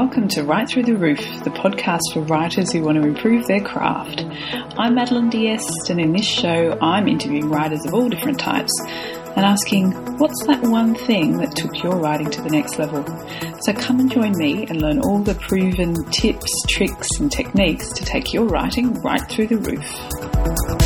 welcome to Right Through the Roof, the podcast for writers who want to improve their craft. I'm Madeline Diest, and in this show I'm interviewing writers of all different types and asking, what's that one thing that took your writing to the next level? So come and join me and learn all the proven tips, tricks and techniques to take your writing right through the roof.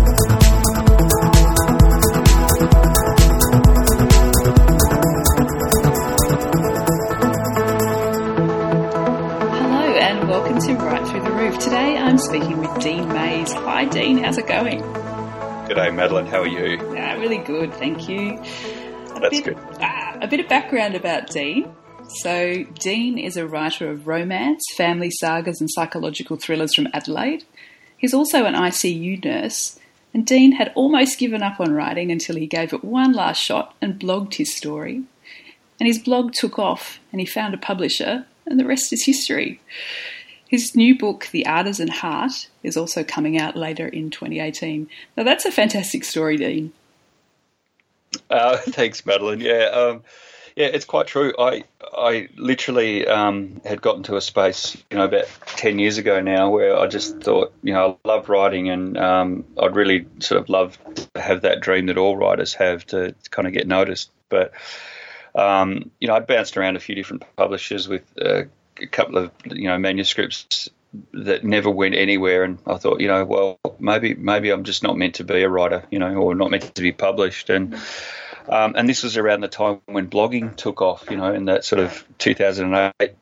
To Right Through the Roof. Today I'm speaking with Dean Mays. Hi Dean, how's it going? G'day Madeline, how are you? Really good, thank you. That's good. A bit of background about Dean. So Dean is a writer of romance, family sagas and psychological thrillers from Adelaide. He's also an ICU nurse, and Dean had almost given up on writing until he gave it one last shot and blogged his story. And his blog took off and he found a publisher, and the rest is history. His new book, The Artisan Heart, is also coming out later in 2018. Now, that's a fantastic story, Dean. Thanks, Madeline. Yeah, it's quite true. I literally had gotten to a space, about 10 years ago now, where I just thought, I love writing, and I'd really sort of love to have that dream that all writers have to kind of get noticed. But, I'd bounced around a few different publishers with a couple of manuscripts that never went anywhere, and I thought, well, maybe I'm just not meant to be a writer, or not meant to be published, and this was around the time when blogging took off, in that sort of 2008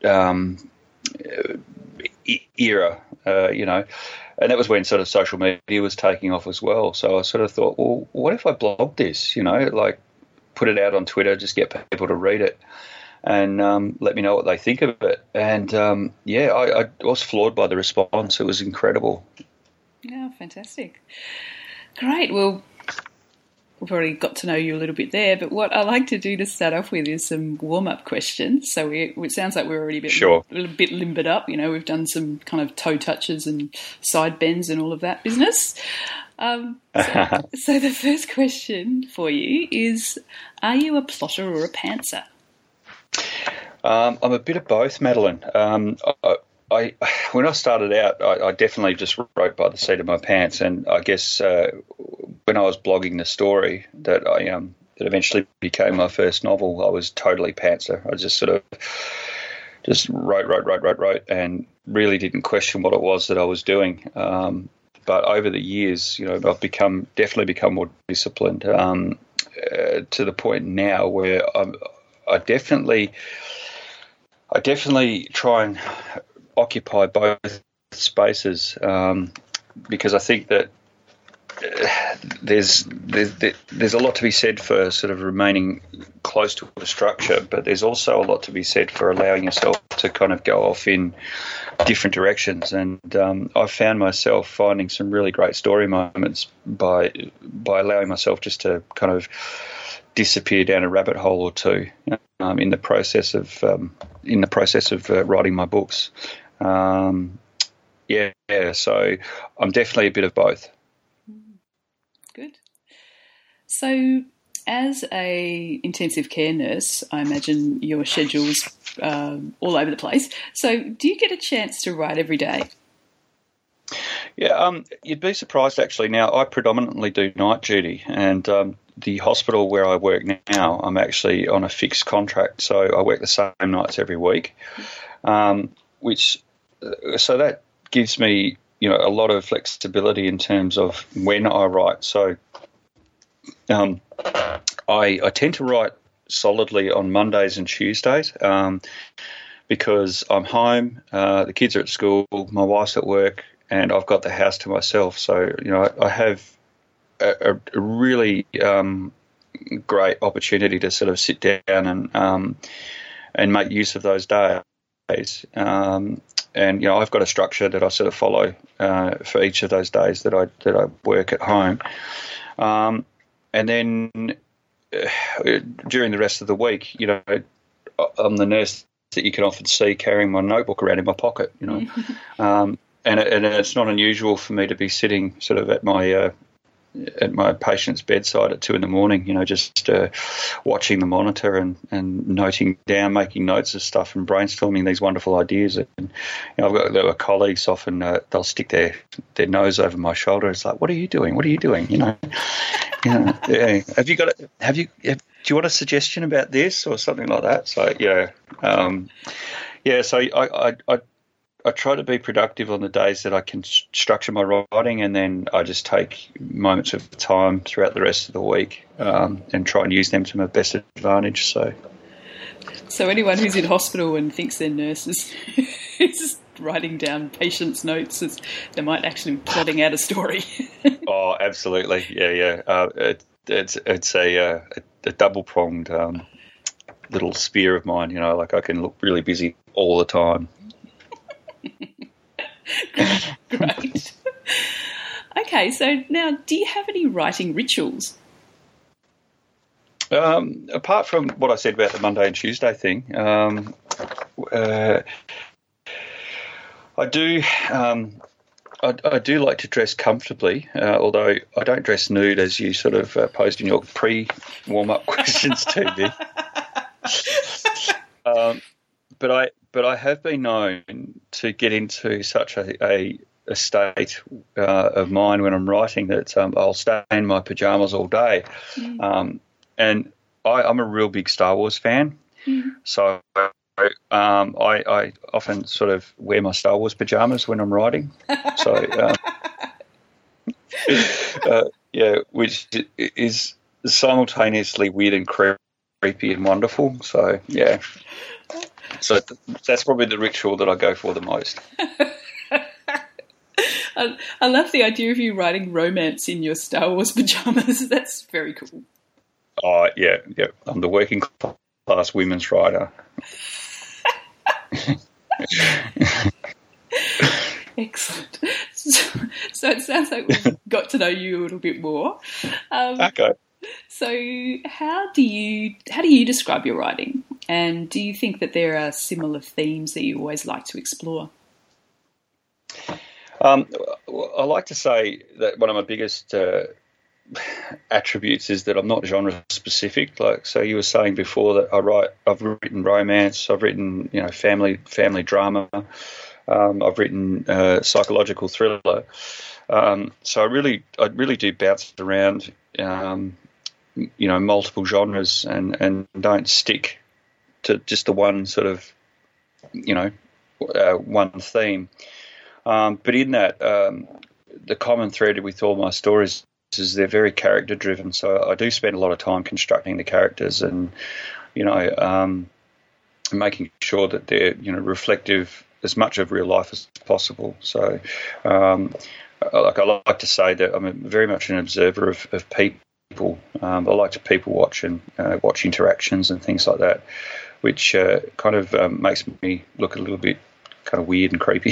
era, and that was when sort of social media was taking off as well. So I sort of thought, well, what if I blog this, like put it out on Twitter, just get people to read it and let me know what they think of it. And, I was floored by the response. It was incredible. Yeah, fantastic. Great. Well, we've already got to know you a little bit there, but what I like to do to start off with is some warm-up questions. So it sounds like we're already a bit limbered up. We've done some kind of toe touches and side bends and all of that business. So the first question for you is, are you a plotter or a pantser? I'm a bit of both, Madeline. When I started out, I definitely just wrote by the seat of my pants, and I guess when I was blogging the story that that eventually became my first novel, I was totally pantser. I just sort of just wrote, and really didn't question what it was that I was doing. But over the years, I've definitely become more disciplined to the point now where I definitely try and occupy both spaces because I think that there's a lot to be said for sort of remaining close to a structure, but there's also a lot to be said for allowing yourself to kind of go off in different directions. And I've found myself finding some really great story moments by allowing myself just to kind of disappear down a rabbit hole or two in the process of writing my books. So I'm definitely a bit of both. Good. So as a intensive care nurse, I imagine your schedule's all over the place. So do you get a chance to write every day? Yeah, you'd be surprised actually. Now, I predominantly do night duty, and the hospital where I work now, I'm actually on a fixed contract, so I work the same nights every week, so that gives me, a lot of flexibility in terms of when I write. So I tend to write solidly on Mondays and Tuesdays because I'm home, the kids are at school, my wife's at work, and I've got the house to myself. So, I have a really great opportunity to sort of sit down and make use of those days. And I've got a structure that I sort of follow for each of those days that I work at home. And then during the rest of the week, I'm the nurse that you can often see carrying my notebook around in my pocket. And it's not unusual for me to be sitting sort of at my at my patient's bedside at 2 a.m, just watching the monitor and noting down, making notes of stuff and brainstorming these wonderful ideas. And I've got there were colleagues often they'll stick their nose over my shoulder. It's like, what are you doing? What are you doing? Yeah. Have you got? Do you want a suggestion about this or something like that? So So I try to be productive on the days that I can structure my writing, and then I just take moments of time throughout the rest of the week and try and use them to my best advantage. So anyone who's in hospital and thinks they're nurses is writing down patients' notes as they might actually be plotting out a story. Oh, absolutely, yeah. It's a double-pronged little spear of mine. Like I can look really busy all the time. Great. Okay, so now, do you have any writing rituals? Apart from what I said about the Monday and Tuesday thing, I do. I do like to dress comfortably, although I don't dress nude, as you sort of posed in your pre-warm-up questions to me. But I have been known to get into such a state of mind when I'm writing that I'll stay in my pajamas all day. And I'm a real big Star Wars fan, so I often sort of wear my Star Wars pajamas when I'm writing. So which is simultaneously weird and creepy and wonderful. So yeah. So that's probably the ritual that I go for the most. I love the idea of you writing romance in your Star Wars pajamas. That's very cool. Oh, yeah. I'm the working class women's writer. Excellent. So it sounds like we've got to know you a little bit more. Okay. So how do you describe your writing? And do you think that there are similar themes that you always like to explore? I like to say that one of my biggest attributes is that I'm not genre specific. Like, so you were saying before that I've written romance, I've written family drama, I've written psychological thriller. So I really do bounce around, multiple genres and don't stick to just the one sort of, one theme. But in that, the common thread with all my stories is they're very character driven. So I do spend a lot of time constructing the characters and, making sure that they're, reflective as much of real life as possible. So, I like to say that I'm very much an observer of people. I like to people watch and watch interactions and things like that, which kind of makes me look a little bit kind of weird and creepy.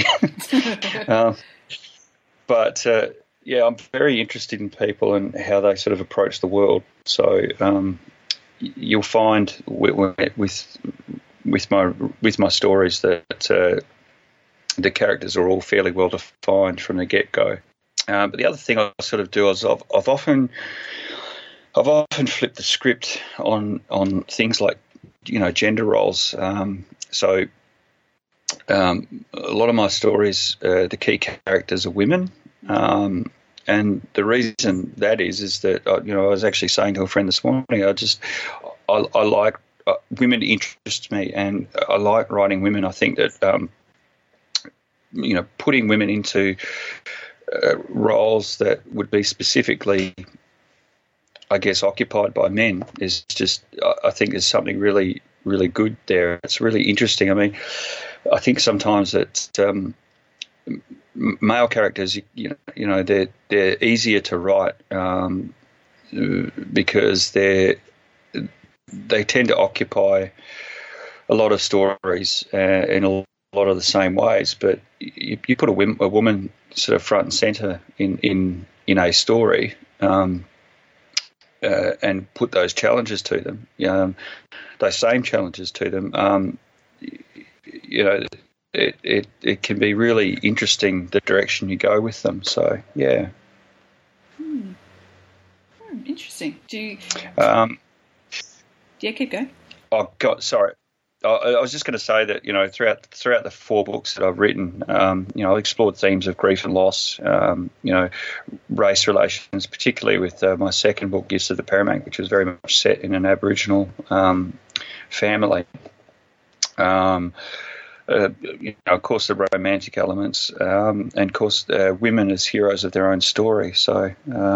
But I'm very interested in people and how they sort of approach the world. So you'll find with my stories that the characters are all fairly well defined from the get-go. But the other thing I sort of do is I've often flipped the script on things like gender roles. So a lot of my stories, the key characters are women, and the reason that is that I was actually saying to a friend this morning, I like women interest me, and I like writing women. I think that putting women into roles that would be specifically, I guess, occupied by men is just, I think there's something really, really good there. It's really interesting. I mean, I think sometimes that male characters, they're easier to write because they tend to occupy a lot of stories in a lot of the same ways. But you put a woman sort of front and center in a story, and put those challenges to them, those same challenges to them, it can be really interesting the direction you go with them. So, yeah. Interesting. Um, Yeah, keep going. Oh, God, sorry. I was just going to say that, throughout the 4 books that I've written, I've explored themes of grief and loss, race relations, particularly with my second book, Gifts of the Paramount, which was very much set in an Aboriginal family. Of course, the romantic elements, and of course, women as heroes of their own story. So,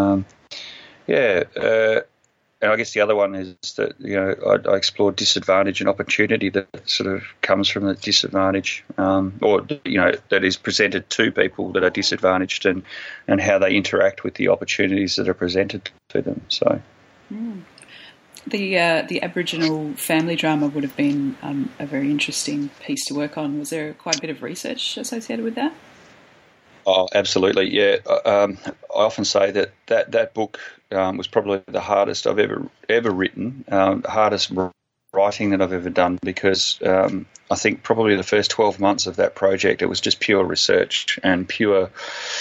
and I guess the other one is that, I explored disadvantage and opportunity that sort of comes from the disadvantage, that is presented to people that are disadvantaged, and how they interact with the opportunities that are presented to them. So. The Aboriginal family drama would have been a very interesting piece to work on. Was there quite a bit of research associated with that? Oh, absolutely, yeah. I often say that book was probably the hardest I've ever written, hardest writing that I've ever done, because I think probably the first 12 months of that project, it was just pure research and pure,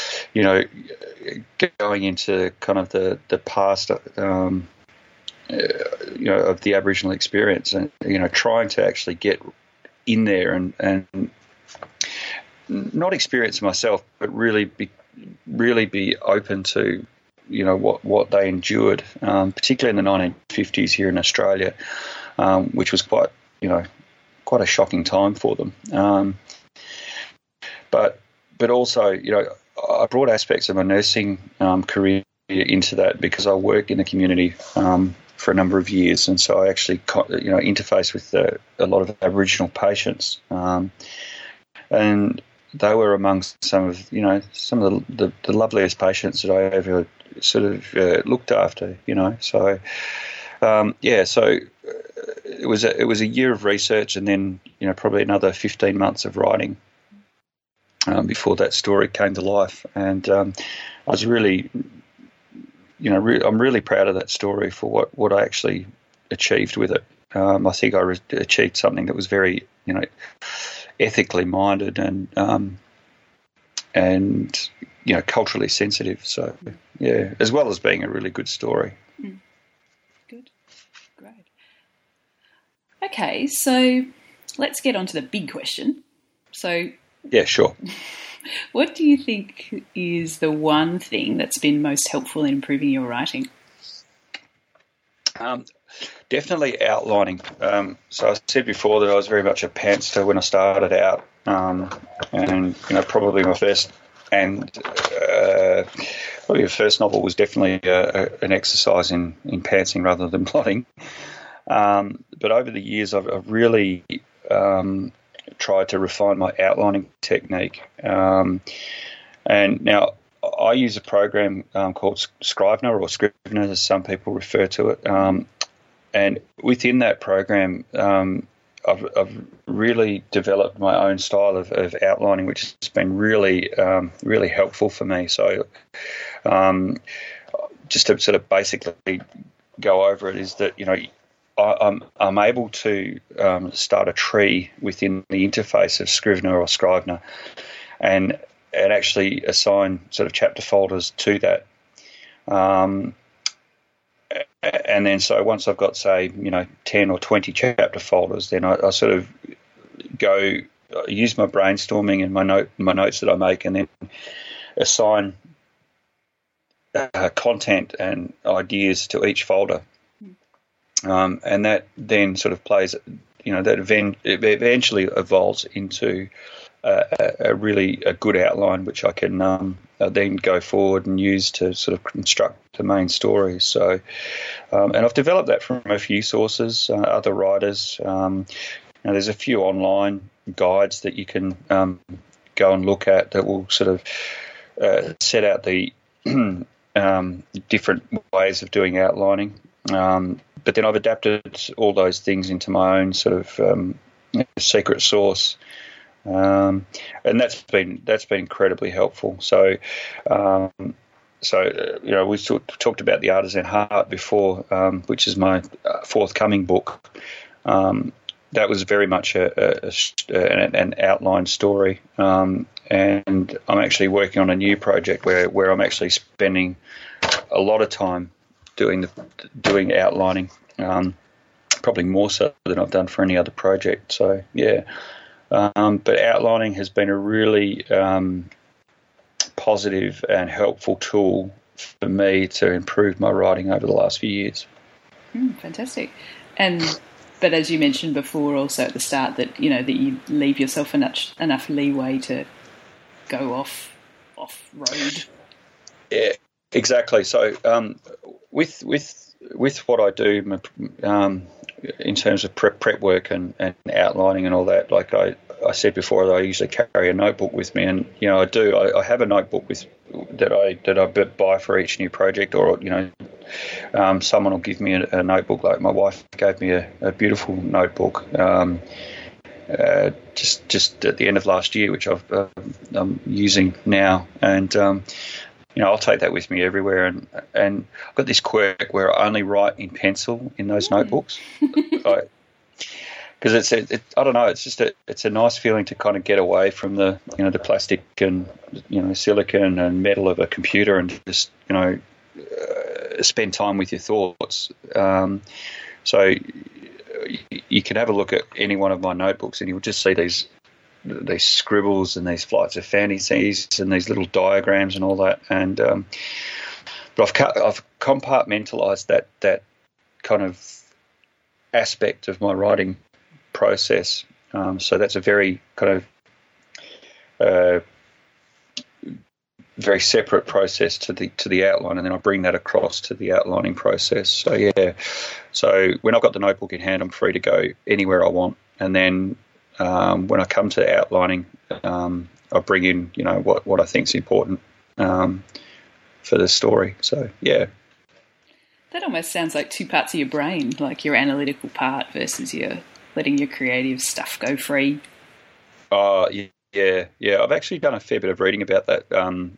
going into kind of the past, of the Aboriginal experience, and trying to actually get in there and not experience myself, but really be open to what they endured, particularly in the 1950s here in Australia, which was quite a shocking time for them. But also, I brought aspects of my nursing career into that, because I work in the community for a number of years, and so I actually interface with a lot of Aboriginal patients, and they were amongst some of the loveliest patients that I ever sort of looked after. So it was a year of research, and then probably another 15 months of writing before that story came to life, and I was really. I'm really proud of that story for what I actually achieved with it. I think I achieved something that was very, ethically minded and culturally sensitive. So, yeah, as well as being a really good story. Good, great. Okay, so let's get on to the big question. So, yeah, sure. What do you think is the one thing that's been most helpful in improving your writing? Definitely outlining. So I said before that I was very much a pantser when I started out, and probably my first novel was definitely an exercise in pantsing rather than plotting. But over the years, I've really tried to refine my outlining technique, and now I use a program called Scrivener, or Scrivener as some people refer to it, and within that program I've really developed my own style of outlining, which has been really really helpful for me. So just to sort of basically go over it, is that I'm able to start a tree within the interface of Scrivener or Scrivener, and actually assign sort of chapter folders to that. And then so once I've got, say, 10 or 20 chapter folders, then I sort of use my brainstorming and my notes that I make, and then assign content and ideas to each folder. And that then sort of plays, that eventually evolves into a really good outline, which I can then go forward and use to sort of construct the main story. So, and I've developed that from a few sources, other writers. There's a few online guides that you can go and look at that will sort of set out the different ways of doing outlining. But then I've adapted all those things into my own sort of secret sauce, and that's been incredibly helpful. So, we talked about The Artisan Heart before, which is my forthcoming book. That was very much an outline story, and I'm actually working on a new project where I'm actually spending a lot of time doing outlining, probably more so than I've done for any other project. So yeah, but outlining has been a really positive and helpful tool for me to improve my writing over the last few years. Fantastic. But as you mentioned before, also at the start, that you leave yourself enough leeway to go off road. Yeah, exactly. So with what I do in terms of prep work and outlining and all that, like I said before, that I usually carry a notebook with me, and I have a notebook that I buy for each new project, or someone will give me a notebook. Like my wife gave me a beautiful notebook just at the end of last year, which I'm using now, and I'll take that with me everywhere. And I've got this quirk where I only write in pencil in those notebooks. Because I don't know, it's a nice feeling to kind of get away from the the plastic and silicon and metal of a computer and just spend time with your thoughts. So you can have a look at any one of my notebooks and you'll just see these scribbles and these flights of fantasies and these little diagrams and all that. And but I've compartmentalized that kind of aspect of my writing process. So that's a very kind of very separate process to the outline, and then I bring that across to the outlining process. So yeah, so when I've got the notebook in hand, I'm free to go anywhere I want, and then when I come to outlining, I bring in what I think is important for the story. So yeah. That almost sounds like two parts of your brain, like your analytical part versus your letting your creative stuff go free. Yeah. I've actually done a fair bit of reading about that.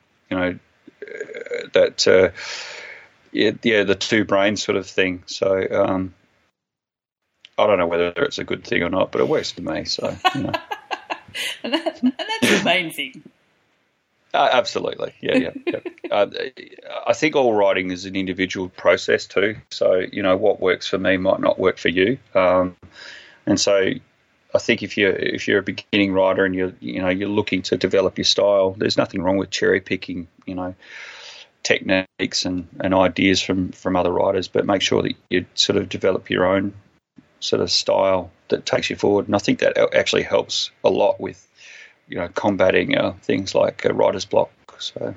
The two brains sort of thing. So I don't know whether it's a good thing or not, but it works for me. So and that's the main thing. Absolutely, yeah. I think all writing is an individual process too. So what works for me might not work for you, and so I think if you're a beginning writer and you're looking to develop your style, there's nothing wrong with cherry picking techniques and ideas from other writers, but make sure that you sort of develop your own sort of style that takes you forward. And I think that actually helps a lot with combating things like writer's block. So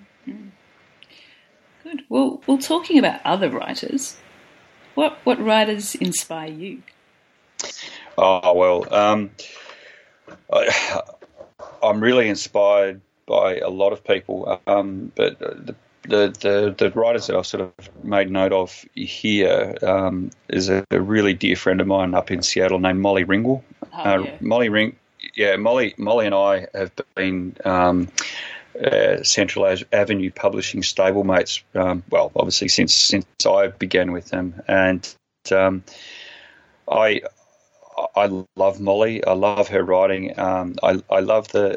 good. Well, talking about other writers, what writers inspire you? Oh well, I'm really inspired by a lot of people, but the writers that I've sort of made note of here is a really dear friend of mine up in Seattle named Molly Ringwald. Molly and I have been Central Avenue Publishing stablemates. Obviously since I began with them, and I love Molly. I love her writing. I love the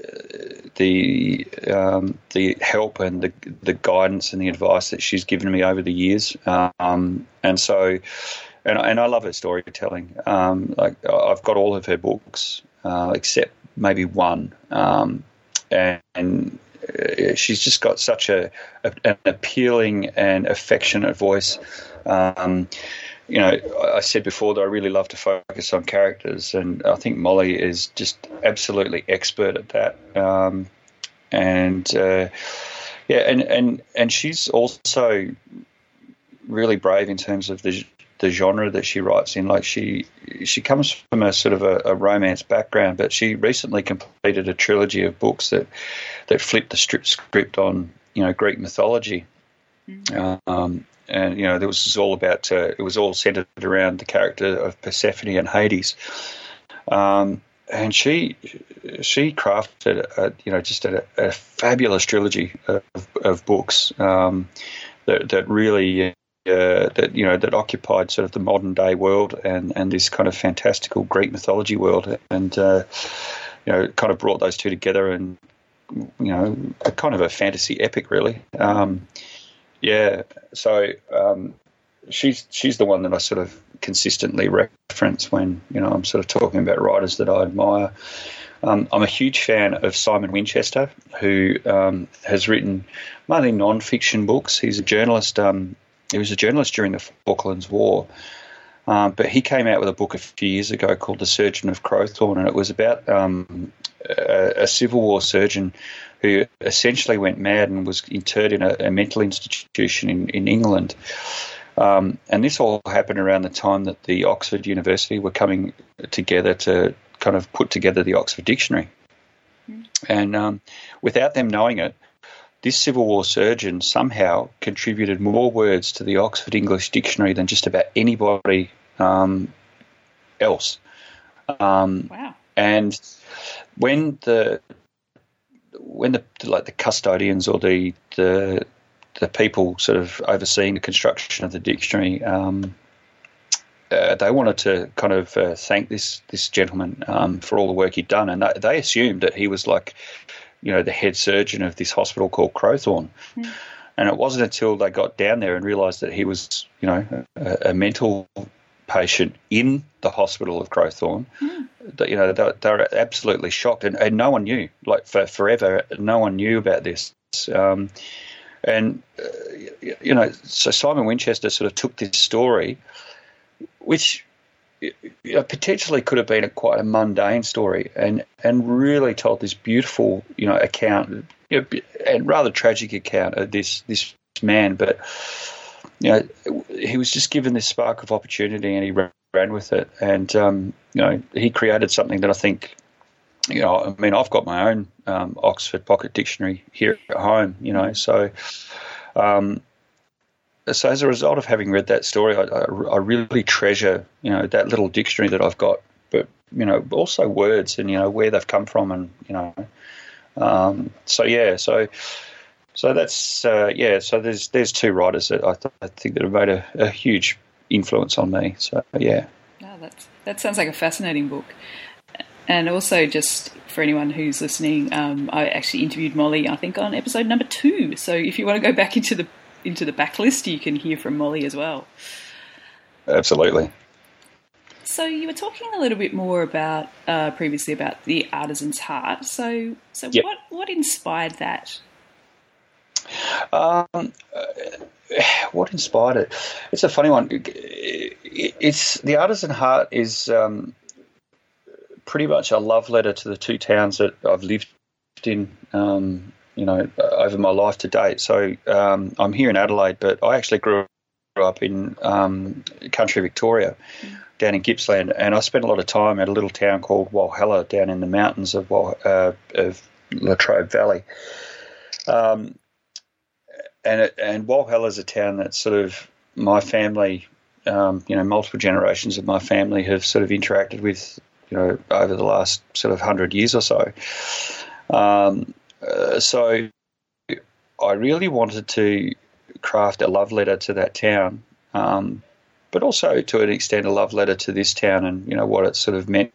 help and the guidance and the advice that she's given me over the years. And I love her storytelling. I've got all of her books except maybe one, and she's just got such an appealing and affectionate voice. I said before that I really love to focus on characters, and I think Molly is just absolutely expert at that. And she's also really brave in terms of the genre that she writes in. Like she comes from a sort of a romance background, but she recently completed a trilogy of books that flipped the script on Greek mythology. And there was all about it was all centered around the character of Persephone and Hades, and she crafted just a fabulous trilogy of books that really that occupied sort of the modern day world and this kind of fantastical Greek mythology world, and kind of brought those two together, and a kind of a fantasy epic really. Yeah. So she's the one that I sort of consistently reference when, I'm sort of talking about writers that I admire. I'm a huge fan of Simon Winchester, who has written mainly non-fiction books. He's a journalist. He was a journalist during the Falklands War, but he came out with a book a few years ago called The Surgeon of Crowthorne, and it was about a Civil War surgeon who essentially went mad and was interred in a mental institution in England. And this all happened around the time that the Oxford University were coming together to kind of put together the Oxford Dictionary. And without them knowing it, this Civil War surgeon somehow contributed more words to the Oxford English Dictionary than just about anybody else. Wow. And when the custodians or the people sort of overseeing the construction of the dictionary, they wanted to kind of thank this gentleman for all the work he'd done, and they assumed that he was like, the head surgeon of this hospital called Crowthorne. And it wasn't until they got down there and realised that he was, a mental patient in the hospital of Crowthorne, that they were absolutely shocked, and no one knew. Like for forever, no one knew about this. So Simon Winchester sort of took this story, which potentially could have been quite a mundane story, and really told this beautiful, account, and rather tragic account of this man. But he was just given this spark of opportunity, and he ran with it, and he created something that I think. I've got my own Oxford Pocket Dictionary here at home, so as a result of having read that story, I really treasure, that little dictionary that I've got, but, also words and, where they've come from and, so that's, so there's two writers that I think that have made a huge influence on me, so, yeah. Oh, that sounds like a fascinating book. And also, just for anyone who's listening, I actually interviewed Molly, I think, on episode number 2. So if you want to go back into the backlist, you can hear from Molly as well. Absolutely. So you were talking a little bit more about previously about The Artisan's Heart. So yep. What inspired that? What inspired it? It's a funny one. It's The Artisan Heart is pretty much a love letter to the two towns that I've lived in, over my life to date. So I'm here in Adelaide, but I actually grew up in country Victoria, down in Gippsland, and I spent a lot of time at a little town called Walhalla down in the mountains of Latrobe Valley. And Walhalla is a town that sort of my family, multiple generations of my family have sort of interacted with, over the last sort of 100 years or so. So I really wanted to craft a love letter to that town, but also to an extent a love letter to this town and, what it sort of meant.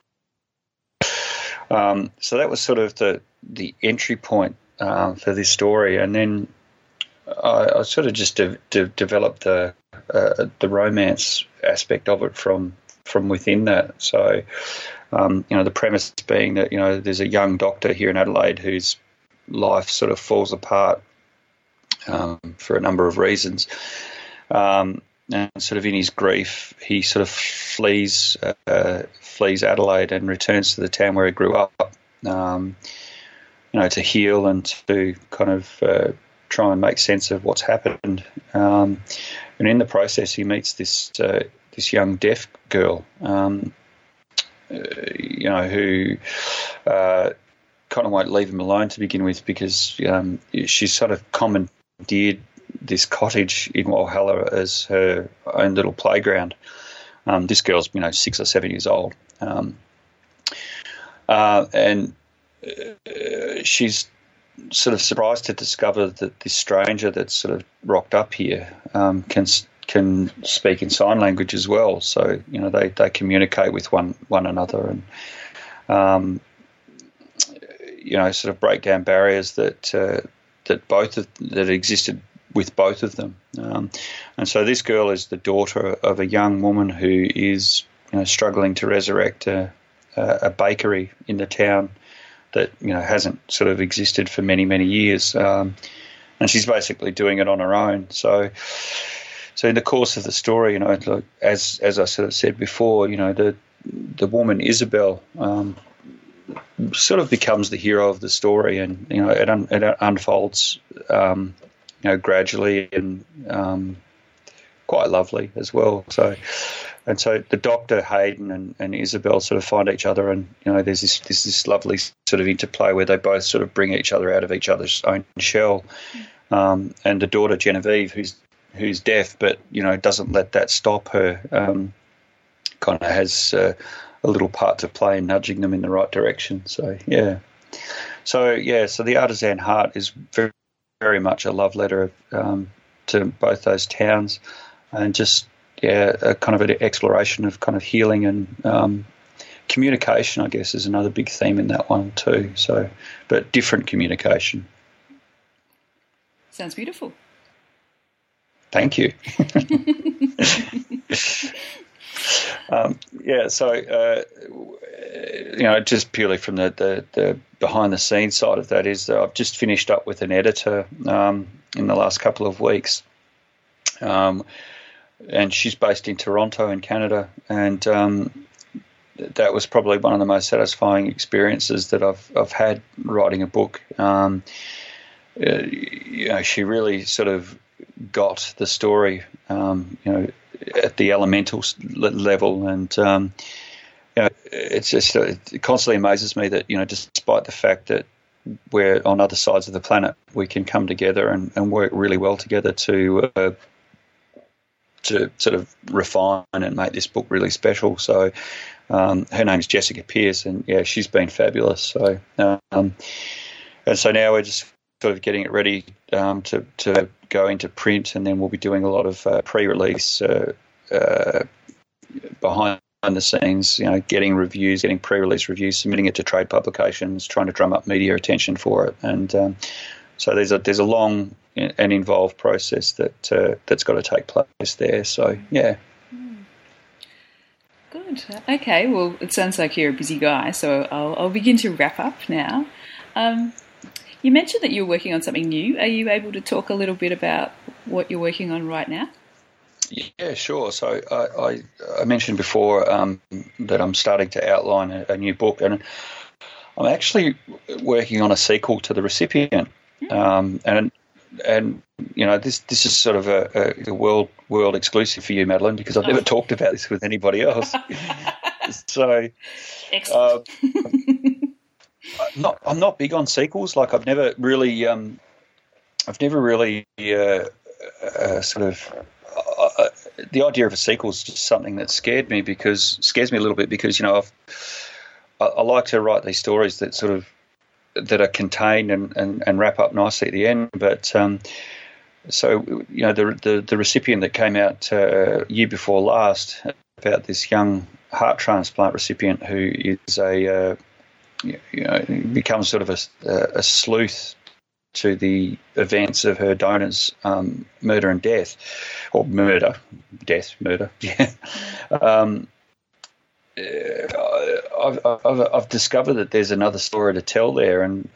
So that was sort of the entry point for this story. And then I sort of just developed the romance aspect of it from within that. So, the premise being that, there's a young doctor here in Adelaide whose life sort of falls apart for a number of reasons. And sort of in his grief, he sort of flees Adelaide and returns to the town where he grew up, to heal and to kind of try and make sense of what's happened. And in the process, he meets this young deaf girl, who kind of won't leave him alone to begin with, because she's sort of commandeered this cottage in Walhalla as her own little playground. This girl's 6 or 7 years old, and she's sort of surprised to discover that this stranger that's sort of rocked up here can speak in sign language as well. So they communicate with one another and sort of break down barriers that existed with both of them. And so this girl is the daughter of a young woman who is struggling to resurrect a bakery in the town that hasn't sort of existed for many, many years, and she's basically doing it on her own. So in the course of the story, as I sort of said before, the woman Isabel sort of becomes the hero of the story, and it unfolds gradually and quite lovely as well. So the doctor Hayden and Isabel sort of find each other, and there's this lovely sort of interplay where they both sort of bring each other out of each other's own shell. And the daughter Genevieve, who's deaf, but doesn't let that stop her, kind of has a little part to play in nudging them in the right direction. So the Artisan Heart is very, very much a love letter to both those towns, and just a kind of an exploration of kind of healing and communication, I guess, is another big theme in that one too. So, but different communication. Sounds beautiful. Thank you. Just purely from the behind the scenes side of that is that I've just finished up with an editor in the last couple of weeks, and she's based in Toronto in Canada, and that was probably one of the most satisfying experiences that I've had writing a book. She really sort of got the story, at the elemental level, and it's just it constantly amazes me that despite the fact that we're on other sides of the planet, we can come together and work really well together to sort of refine and make this book really special. So her name's Jessica Pearce, and she's been fabulous. So and so now we're just sort of getting it ready to go into print, and then we'll be doing a lot of pre-release behind the scenes, getting reviews, getting pre-release reviews, submitting it to trade publications, trying to drum up media attention for it, and so there's a long and involved process that's got to take place there. So yeah. Good. Okay. Well, it sounds like you're a busy guy, so I'll begin to wrap up now. You mentioned that you're working on something new. Are you able to talk a little bit about what you're working on right now? Yeah, sure. So I mentioned before that I'm starting to outline a new book, and I'm actually working on a sequel to The Recipient. And this is sort of a world exclusive for you, Madeline, because I've never talked about this with anybody else. So, excellent. I'm not big on sequels. Like I've never really sort of. The idea of a sequel is just something that scares me a little bit because I like to write these stories that sort of that are contained and wrap up nicely at the end. But the Recipient that came out year before last about this young heart transplant recipient who is becomes sort of a sleuth to the events of her donor's murder and death, or murder. Yeah. I've discovered that there's another story to tell there, and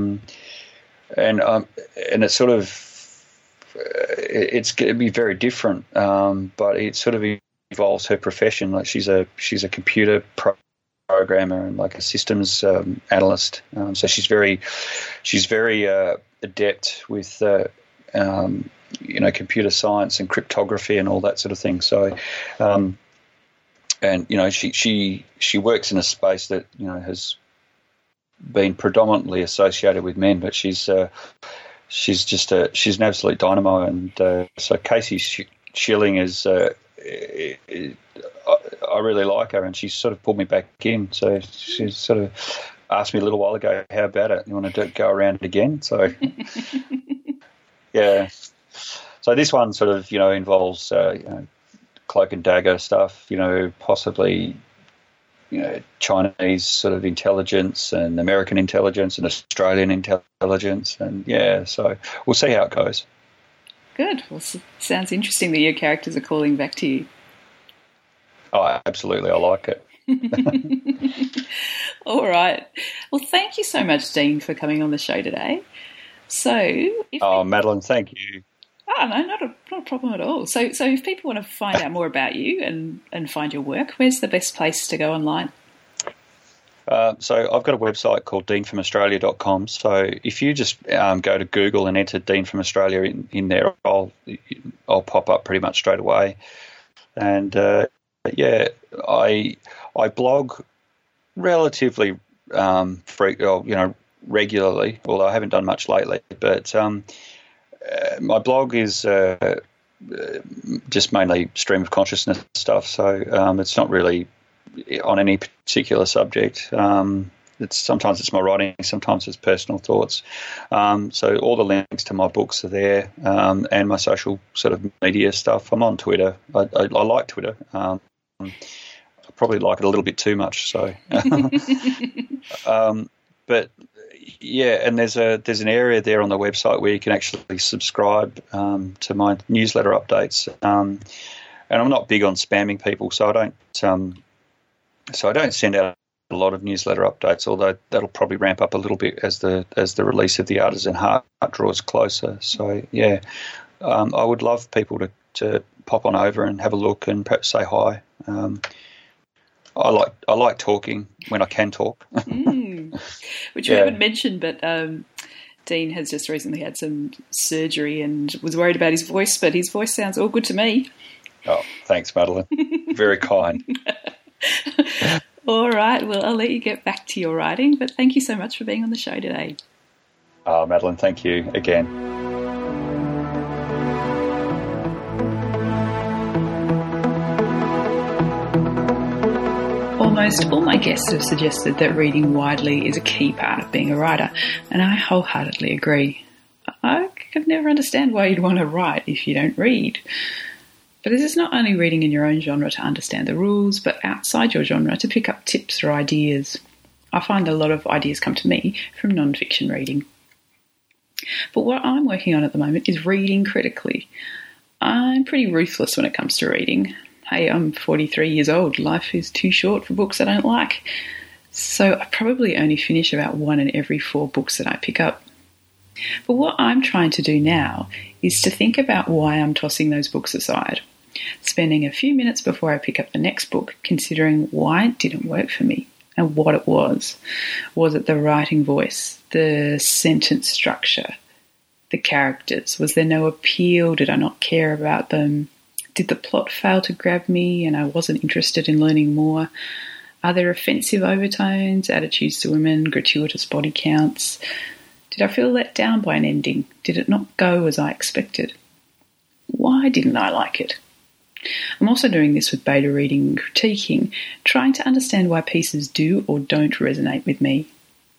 it's sort of it's going to be very different, but it sort of involves her profession. Like she's a computer programmer and like a systems analyst, so she's very adept with computer science and cryptography and all that sort of thing. So she works in a space that has been predominantly associated with men, but she's an absolute dynamo, and so Casey Schilling is I really like her, and she's sort of pulled me back in. So she sort of asked me a little while ago, how about it? You want to go around it again? So, yeah. So this one sort of, involves, cloak and dagger stuff, possibly, Chinese sort of intelligence and American intelligence and Australian intelligence. And, yeah, so we'll see how it goes. Good. Well, sounds interesting that your characters are calling back to you. Oh, absolutely. I like it. All right. Well, thank you so much, Dean, for coming on the show today. So, Madeline, thank you. Oh, no, not a problem at all. So if people want to find out more about you and find your work, where's the best place to go online? So I've got a website called deanfromaustralia.com. So if you just go to Google and enter Dean from Australia in there, I'll pop up pretty much straight away. And I blog relatively regularly, although I haven't done much lately. But my blog is just mainly stream of consciousness stuff. So it's not really on any particular subject. Sometimes it's my writing, sometimes it's personal thoughts. So all the links to my books are there, and my social sort of media stuff. I'm on Twitter. I like Twitter. I probably like it a little bit too much. So, but yeah, and there's an area there on the website where you can actually subscribe to my newsletter updates. And I'm not big on spamming people, so I don't send out a lot of newsletter updates, although that'll probably ramp up a little bit as the release of The Artisan Heart draws closer. So yeah, I would love people to pop on over and have a look and perhaps say hi. I like talking when I can talk. Which we haven't mentioned, but Dean has just recently had some surgery and was worried about his voice, but his voice sounds all good to me. Oh, thanks, Madeline. Very kind. All right, well, I'll let you get back to your writing, but thank you so much for being on the show today. Madeline, thank you again. Almost all my guests have suggested that reading widely is a key part of being a writer, and I wholeheartedly agree. I could never understand why you'd want to write if you don't read. But this is not only reading in your own genre to understand the rules, but outside your genre to pick up tips or ideas. I find a lot of ideas come to me from non-fiction reading. But what I'm working on at the moment is reading critically. I'm pretty ruthless when it comes to reading. Hey, I'm 43 years old. Life is too short for books I don't like. So I probably only finish about 1 in every 4 books that I pick up. But what I'm trying to do now is to think about why I'm tossing those books aside. Spending a few minutes before I pick up the next book considering why it didn't work for me and what it was. Was it the writing voice, the sentence structure, the characters? Was there no appeal? Did I not care about them? Did the plot fail to grab me and I wasn't interested in learning more? Are there offensive overtones, attitudes to women, gratuitous body counts? Did I feel let down by an ending? Did it not go as I expected? Why didn't I like it? I'm also doing this with beta reading and critiquing, trying to understand why pieces do or don't resonate with me.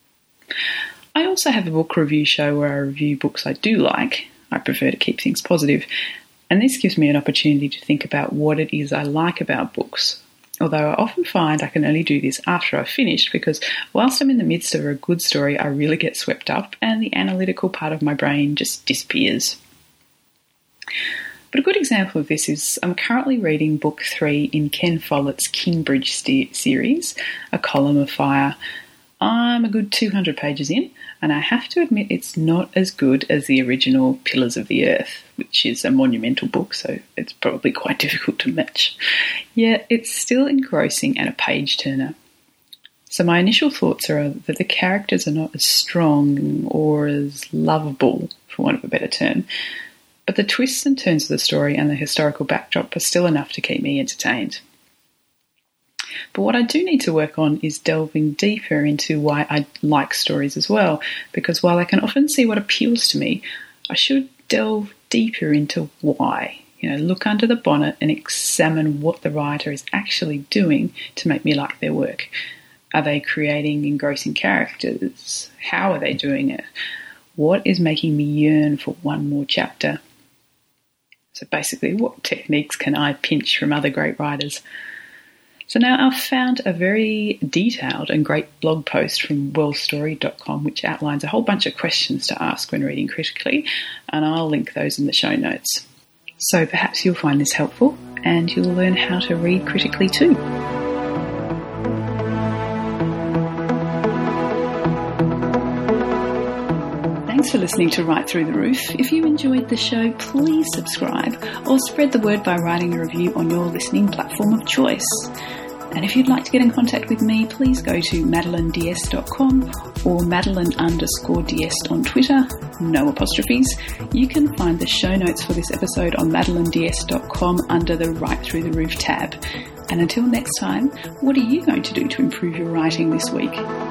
I also have a book review show where I review books I do like. I prefer to keep things positive, and this gives me an opportunity to think about what it is I like about books. Although I often find I can only do this after I've finished because whilst I'm in the midst of a good story, I really get swept up and the analytical part of my brain just disappears. But a good example of this is I'm currently reading book 3 in Ken Follett's Kingbridge series, A Column of Fire. I'm a good 200 pages in, and I have to admit it's not as good as the original Pillars of the Earth, which is a monumental book, so it's probably quite difficult to match. Yet it's still engrossing and a page-turner. So my initial thoughts are that the characters are not as strong or as lovable, for want of a better term, but the twists and turns of the story and the historical backdrop are still enough to keep me entertained. But what I do need to work on is delving deeper into why I like stories as well, because while I can often see what appeals to me, I should delve deeper into why. Look under the bonnet and examine what the writer is actually doing to make me like their work. Are they creating engrossing characters? How are they doing it? What is making me yearn for one more chapter? So basically, what techniques can I pinch from other great writers? So now I've found a very detailed and great blog post from worldstory.com which outlines a whole bunch of questions to ask when reading critically, and I'll link those in the show notes. So perhaps you'll find this helpful and you'll learn how to read critically too. Thanks for listening to Right Through the Roof. If you enjoyed the show, please subscribe or spread the word by writing a review on your listening platform of choice. And if you'd like to get in contact with me, please go to madelineds.com or Madeline_Diest on Twitter, no apostrophes. You can find the show notes for this episode on madelineds.com under the Right Through the Roof tab. And until next time, what are you going to do to improve your writing this week?